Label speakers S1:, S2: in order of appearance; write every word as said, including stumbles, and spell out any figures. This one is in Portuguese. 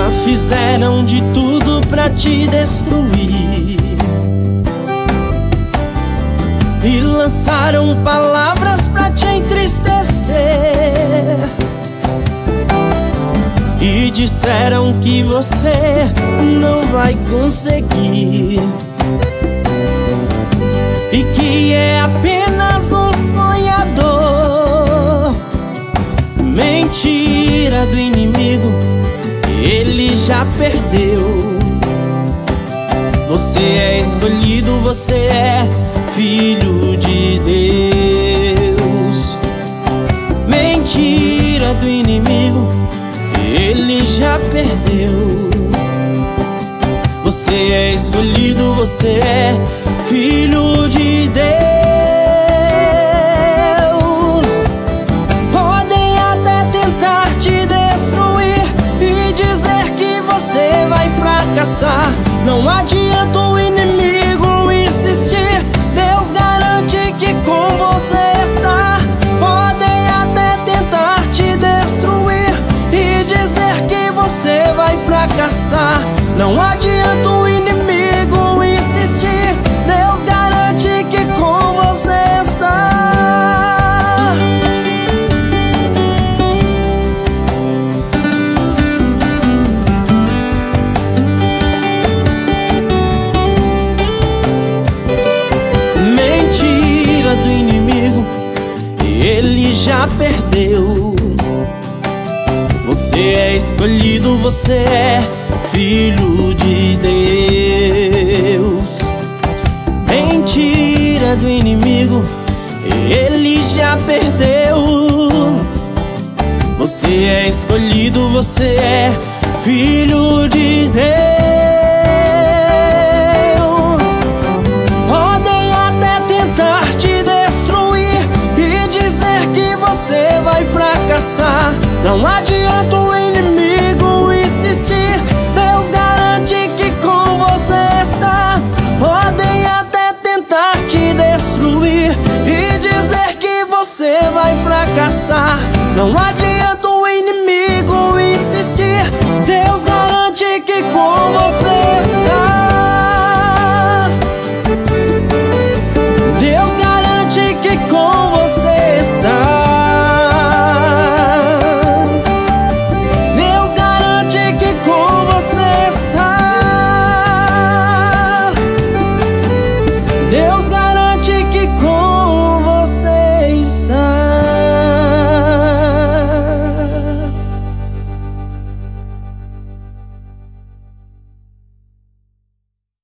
S1: Já fizeram de tudo pra te destruir e lançaram palavras pra te entristecer e disseram que você não vai conseguir e que é apenas um sonhador. Mentira do inimigo, ele já perdeu. Você é escolhido, você é filho de Deus. Mentira do inimigo, ele já perdeu. Você é escolhido, você é filho de Deus. Podem até tentar te destruir e dizer que você vai fracassar. Não adianta o inimigo insistir, Deus garante que com você está. Podem até tentar te destruir e dizer que você vai fracassar. Não adianta o inimigo insistir, Deus garante que com você está. Mentira do inimigo, ele já perdeu. Você é escolhido, você é filho de Deus. Mentira do inimigo, ele já perdeu. Você é escolhido, você é filho de Deus. Podem até tentar te destruir e dizer que você vai fracassar. Não há